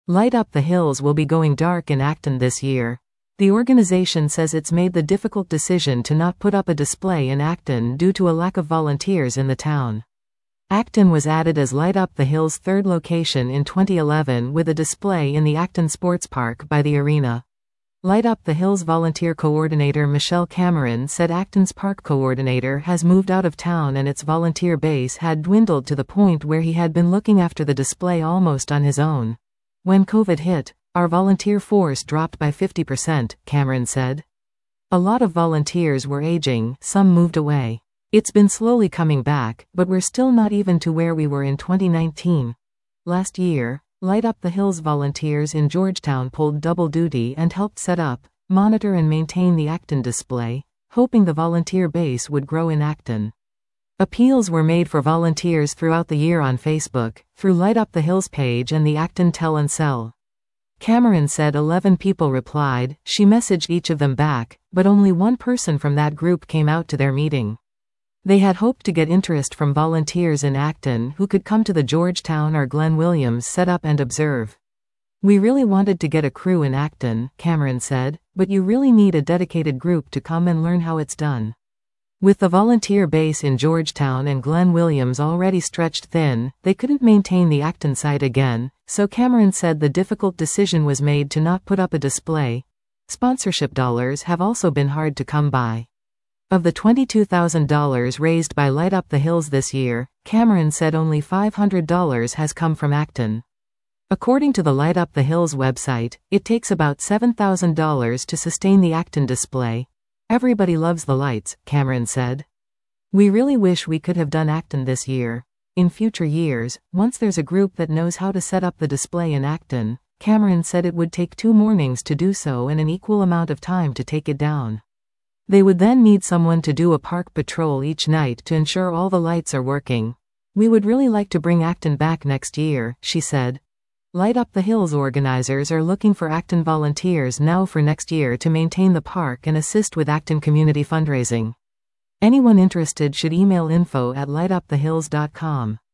Light Up the Hills will be going dark in Acton this year. The organization says it's made the difficult decision to not put up a display in Acton due to a lack of volunteers in the town. Acton was added as Light Up the Hills' third location in 2011 with a display in the Acton Sports Park by the arena. Light Up the Hills volunteer coordinator Michelle Cameron said Acton's park coordinator has moved out of town and its volunteer base had dwindled to the point where he had been looking after the display almost on his own. When COVID hit, our volunteer force dropped by 50%, Cameron said. A lot of volunteers were aging, some moved away. It's been slowly coming back, but we're still not even to where we were in 2019. Last year, Light Up the Hills volunteers in Georgetown pulled double duty and helped set up, monitor and maintain the Acton display, hoping the volunteer base would grow in Acton. Appeals were made for volunteers throughout the year on Facebook, through Light Up the Hills page and the Acton Tell and Sell. Cameron said 11 people replied. She messaged each of them back, but only one person from that group came out to their meeting. They had hoped to get interest from volunteers in Acton who could come to the Georgetown or Glen Williams setup and observe. We really wanted to get a crew in Acton, Cameron said, but you really need a dedicated group to come and learn how it's done. With the volunteer base in Georgetown and Glen Williams already stretched thin, they couldn't maintain the Acton site again, so Cameron said the difficult decision was made to not put up a display. Sponsorship dollars have also been hard to come by. Of the $22,000 raised by Light Up the Hills this year, Cameron said only $500 has come from Acton. According to the Light Up the Hills website, it takes about $7,000 to sustain the Acton display. Everybody loves the lights, Cameron said. We really wish we could have done Acton this year. In future years, once there's a group that knows how to set up the display in Acton, Cameron said it would take 2 mornings to do so and an equal amount of time to take it down. They would then need someone to do a park patrol each night to ensure all the lights are working. We would really like to bring Acton back next year, she said. Light Up the Hills organizers are looking for Acton volunteers now for next year to maintain the park and assist with Acton community fundraising. Anyone interested should email info@lightupthehills.com.